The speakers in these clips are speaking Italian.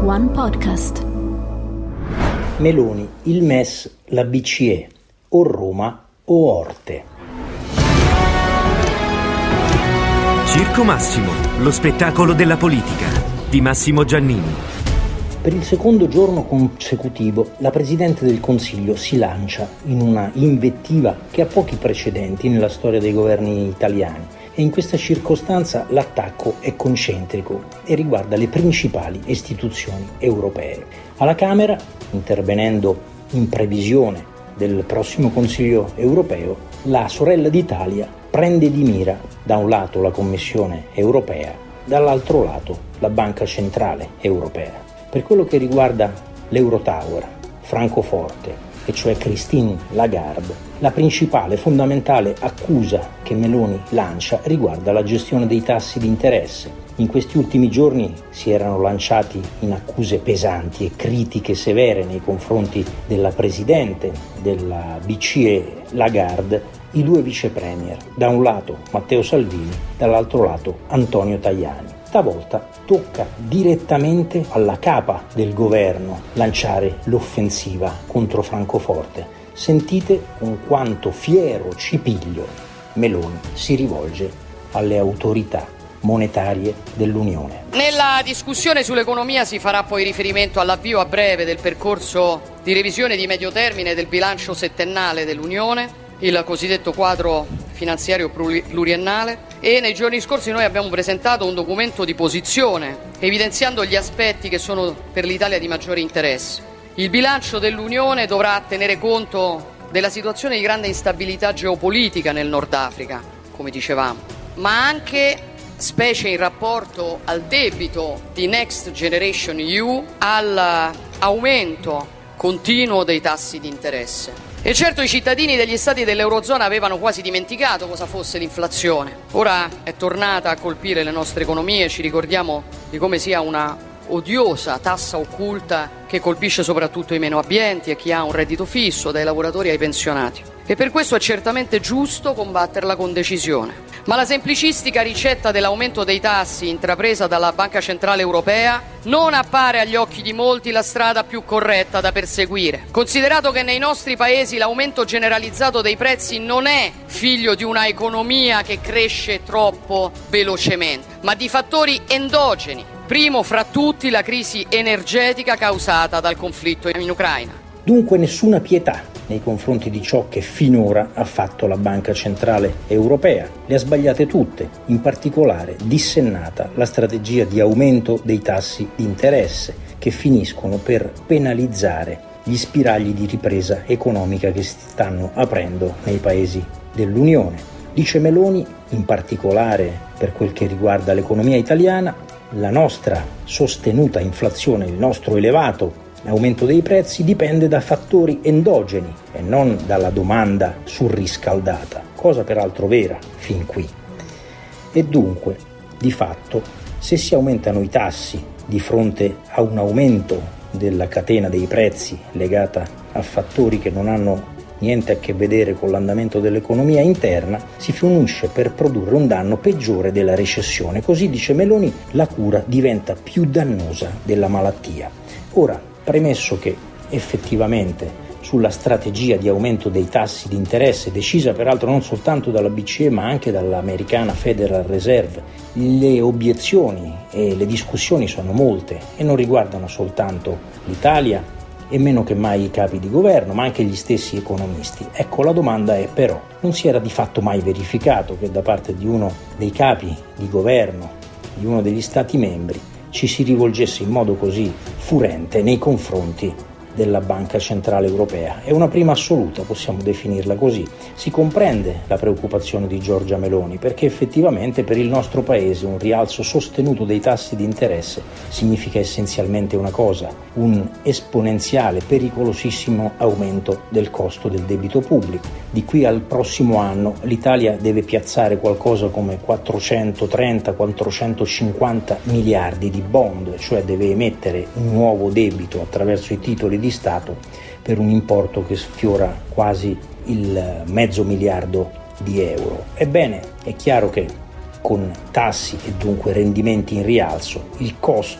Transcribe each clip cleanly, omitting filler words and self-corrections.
One Podcast. Meloni, il MES, la BCE, o Roma o Orte. Circo Massimo, lo spettacolo della politica, di Massimo Giannini. Per il secondo giorno consecutivo la Presidente del Consiglio si lancia in una invettiva che ha pochi precedenti nella storia dei governi italiani e in questa circostanza l'attacco è concentrico e riguarda le principali istituzioni europee. Alla Camera, intervenendo in previsione del prossimo Consiglio europeo, la sorella d'Italia prende di mira da un lato la Commissione europea, dall'altro lato la Banca Centrale Europea. Per quello che riguarda l'Eurotower, Francoforte, e cioè Christine Lagarde, la principale, fondamentale accusa che Meloni lancia riguarda la gestione dei tassi di interesse. In questi ultimi giorni si erano lanciati in accuse pesanti e critiche severe nei confronti della Presidente della BCE Lagarde i due vice premier, da un lato Matteo Salvini, dall'altro lato Antonio Tajani. Stavolta tocca direttamente alla capa del governo lanciare l'offensiva contro Francoforte. Sentite con quanto fiero cipiglio Meloni si rivolge alle autorità monetarie dell'Unione. Nella discussione sull'economia si farà poi riferimento all'avvio a breve del percorso di revisione di medio termine del bilancio settennale dell'Unione, il cosiddetto quadro finanziario pluriennale, e nei giorni scorsi noi abbiamo presentato un documento di posizione evidenziando gli aspetti che sono per l'Italia di maggiore interesse. Il bilancio dell'Unione dovrà tenere conto della situazione di grande instabilità geopolitica nel Nord Africa, come dicevamo, ma anche, specie in rapporto al debito di Next Generation EU, all'aumento continuo dei tassi di interesse. E certo i cittadini degli stati dell'Eurozona avevano quasi dimenticato cosa fosse l'inflazione. Ora è tornata a colpire le nostre economie, ci ricordiamo di come sia una odiosa tassa occulta che colpisce soprattutto i meno abbienti e chi ha un reddito fisso, dai lavoratori ai pensionati. E per questo è certamente giusto combatterla con decisione. Ma la semplicistica ricetta dell'aumento dei tassi intrapresa dalla Banca Centrale Europea non appare agli occhi di molti la strada più corretta da perseguire, considerato che nei nostri paesi l'aumento generalizzato dei prezzi non è figlio di una economia che cresce troppo velocemente, ma di fattori endogeni, primo fra tutti la crisi energetica causata dal conflitto in Ucraina. Dunque nessuna pietà nei confronti di ciò che finora ha fatto la Banca Centrale Europea. Le ha sbagliate tutte, in particolare dissennata la strategia di aumento dei tassi di interesse che finiscono per penalizzare gli spiragli di ripresa economica che si stanno aprendo nei paesi dell'Unione. Dice Meloni, in particolare per quel che riguarda l'economia italiana, la nostra sostenuta inflazione, il nostro elevato l'aumento dei prezzi dipende da fattori endogeni e non dalla domanda surriscaldata, cosa peraltro vera fin qui. E dunque, di fatto, se si aumentano i tassi di fronte a un aumento della catena dei prezzi legata a fattori che non hanno niente a che vedere con l'andamento dell'economia interna, si finisce per produrre un danno peggiore della recessione. Così, dice Meloni, la cura diventa più dannosa della malattia. Ora, premesso che effettivamente sulla strategia di aumento dei tassi di interesse, decisa peraltro non soltanto dalla BCE ma anche dall'americana Federal Reserve, le obiezioni e le discussioni sono molte e non riguardano soltanto l'Italia e meno che mai i capi di governo, ma anche gli stessi economisti. Ecco, la domanda è però, non si era di fatto mai verificato che da parte di uno dei capi di governo di uno degli Stati membri ci si rivolgesse in modo così furente nei confronti della Banca Centrale Europea? È una prima assoluta, possiamo definirla così. Si comprende la preoccupazione di Giorgia Meloni perché effettivamente per il nostro paese un rialzo sostenuto dei tassi di interesse significa essenzialmente una cosa: un esponenziale, pericolosissimo aumento del costo del debito pubblico. Di qui al prossimo anno l'Italia deve piazzare qualcosa come 430-450 miliardi di bond, cioè deve emettere un nuovo debito attraverso i titoli di Stato per un importo che sfiora quasi il $500 miliardi. Ebbene, è chiaro che con tassi e dunque rendimenti in rialzo il costo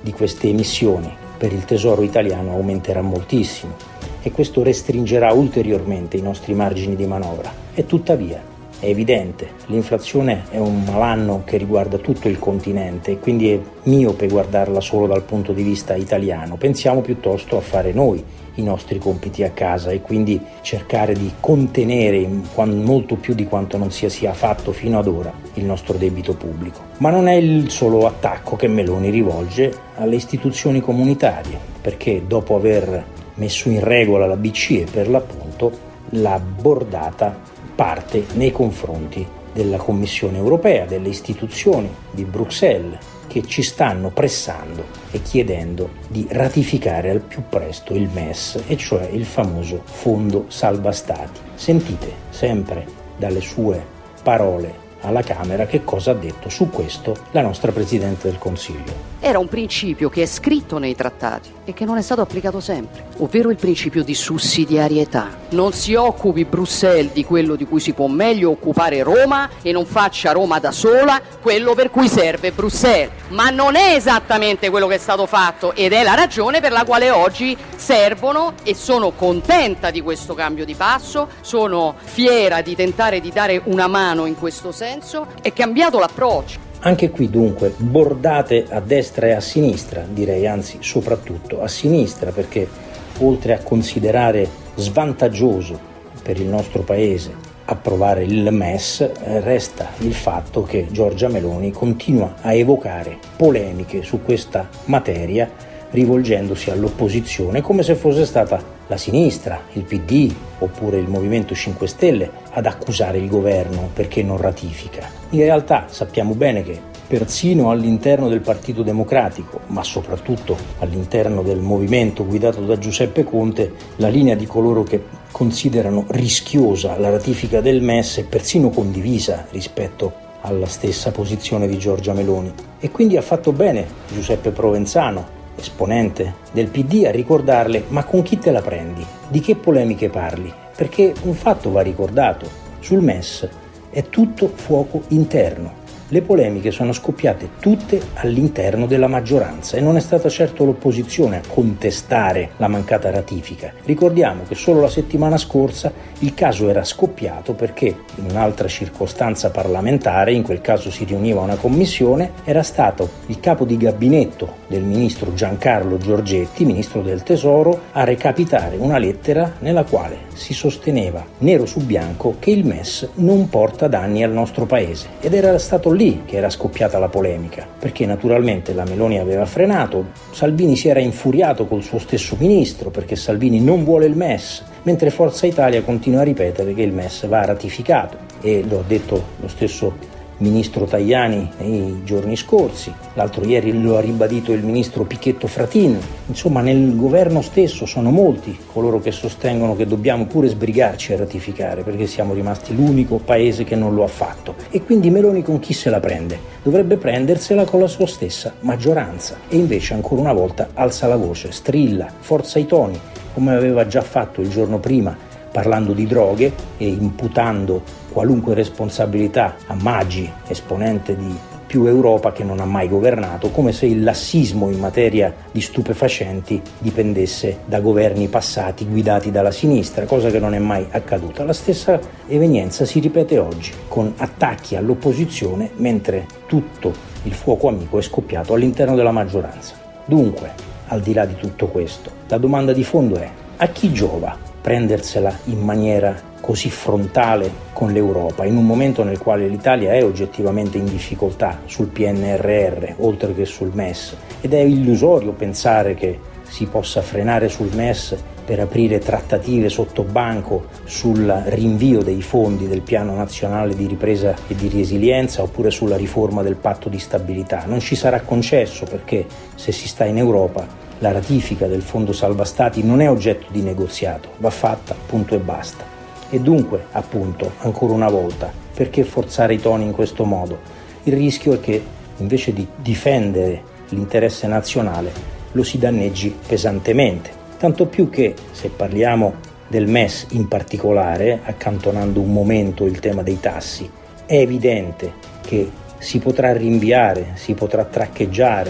di queste emissioni per il Tesoro italiano aumenterà moltissimo e questo restringerà ulteriormente i nostri margini di manovra. E tuttavia è evidente, l'inflazione è un malanno che riguarda tutto il continente e quindi è miope guardarla solo dal punto di vista italiano. Pensiamo piuttosto a fare noi i nostri compiti a casa e quindi cercare di contenere molto più di quanto non sia fatto fino ad ora il nostro debito pubblico. Ma non è il solo attacco che Meloni rivolge alle istituzioni comunitarie, perché dopo aver messo in regola la BCE per l'appunto, la bordata parte nei confronti della Commissione europea, delle istituzioni di Bruxelles, che ci stanno pressando e chiedendo di ratificare al più presto il MES, e cioè il famoso Fondo Salva Stati. Sentite sempre dalle sue parole alla Camera che cosa ha detto su questo la nostra Presidente del Consiglio. Era un principio che è scritto nei trattati e che non è stato applicato sempre, ovvero il principio di sussidiarietà. Non si occupi Bruxelles di quello di cui si può meglio occupare Roma e non faccia Roma da sola quello per cui serve Bruxelles. Ma non è esattamente quello che è stato fatto ed è la ragione per la quale oggi servono, e sono contenta di questo cambio di passo, sono fiera di tentare di dare una mano in questo senso. È cambiato l'approccio. Anche qui dunque bordate a destra e a sinistra, direi anzi soprattutto a sinistra, perché oltre a considerare svantaggioso per il nostro paese approvare il MES, resta il fatto che Giorgia Meloni continua a evocare polemiche su questa materia rivolgendosi all'opposizione come se fosse stata la sinistra, il PD oppure il Movimento 5 Stelle ad accusare il governo perché non ratifica. In realtà sappiamo bene che persino all'interno del Partito Democratico, ma soprattutto all'interno del movimento guidato da Giuseppe Conte, la linea di coloro che considerano rischiosa la ratifica del MES è persino condivisa rispetto alla stessa posizione di Giorgia Meloni. E quindi ha fatto bene Giuseppe Provenzano, esponente del PD, a ricordarle: ma con chi te la prendi? Di che polemiche parli? Perché un fatto va ricordato: sul MES è tutto fuoco interno. Le polemiche sono scoppiate tutte all'interno della maggioranza e non è stata certo l'opposizione a contestare la mancata ratifica. Ricordiamo che solo la settimana scorsa il caso era scoppiato perché in un'altra circostanza parlamentare, in quel caso si riuniva una commissione, era stato il capo di gabinetto del ministro Giancarlo Giorgetti, ministro del Tesoro, a recapitare una lettera nella quale si sosteneva nero su bianco che il MES non porta danni al nostro paese, ed era stato lì che era scoppiata la polemica, perché naturalmente la Meloni aveva frenato, Salvini si era infuriato col suo stesso ministro perché Salvini non vuole il MES, mentre Forza Italia continua a ripetere che il MES va ratificato, e lo ha detto lo stesso ministro Tajani nei giorni scorsi, l'altro ieri lo ha ribadito il ministro Pichetto Fratin. Insomma, nel governo stesso sono molti coloro che sostengono che dobbiamo pure sbrigarci a ratificare perché siamo rimasti l'unico paese che non lo ha fatto. E quindi Meloni con chi se la prende? Dovrebbe prendersela con la sua stessa maggioranza, e invece ancora una volta alza la voce, strilla, forza i toni, come aveva già fatto il giorno prima parlando di droghe e imputando qualunque responsabilità a Maggi, esponente di Più Europa che non ha mai governato, come se il lassismo in materia di stupefacenti dipendesse da governi passati guidati dalla sinistra, cosa che non è mai accaduta. La stessa evenienza si ripete oggi, con attacchi all'opposizione, mentre tutto il fuoco amico è scoppiato all'interno della maggioranza. Dunque, al di là di tutto questo, la domanda di fondo è: a chi giova prendersela in maniera così frontale con l'Europa, in un momento nel quale l'Italia è oggettivamente in difficoltà sul PNRR, oltre che sul MES, ed è illusorio pensare che si possa frenare sul MES per aprire trattative sotto banco sul rinvio dei fondi del Piano Nazionale di Ripresa e di Resilienza oppure sulla riforma del Patto di Stabilità. Non ci sarà concesso, perché se si sta in Europa la ratifica del Fondo Salva Stati non è oggetto di negoziato, va fatta, punto e basta. E dunque, appunto, ancora una volta, perché forzare i toni in questo modo? Il rischio è che, invece di difendere l'interesse nazionale, lo si danneggi pesantemente. Tanto più che, se parliamo del MES in particolare, accantonando un momento il tema dei tassi, è evidente che si potrà rinviare, si potrà traccheggiare,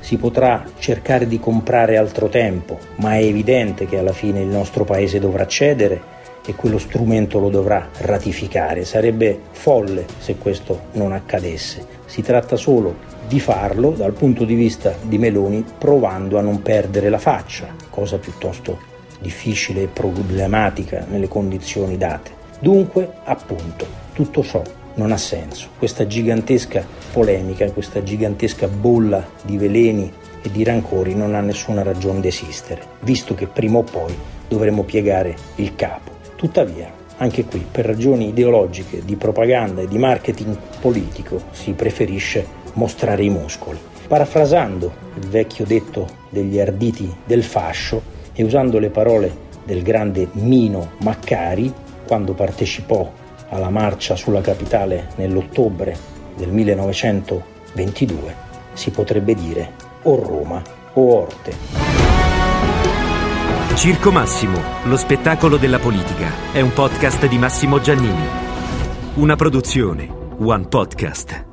si potrà cercare di comprare altro tempo, ma è evidente che alla fine il nostro paese dovrà cedere e quello strumento lo dovrà ratificare. Sarebbe folle se questo non accadesse. Si tratta solo di farlo dal punto di vista di Meloni, provando a non perdere la faccia, cosa piuttosto difficile e problematica nelle condizioni date. Dunque, appunto, tutto ciò non ha senso. Questa gigantesca polemica, questa gigantesca bolla di veleni e di rancori non ha nessuna ragione di esistere, visto che prima o poi dovremo piegare il capo. Tuttavia, anche qui, per ragioni ideologiche, di propaganda e di marketing politico, si preferisce mostrare i muscoli. Parafrasando il vecchio detto degli arditi del fascio e usando le parole del grande Mino Maccari, quando partecipò alla marcia sulla capitale nell'ottobre del 1922, si potrebbe dire o Roma o Orte. Circo Massimo, lo spettacolo della politica, è un podcast di Massimo Giannini. Una produzione One Podcast.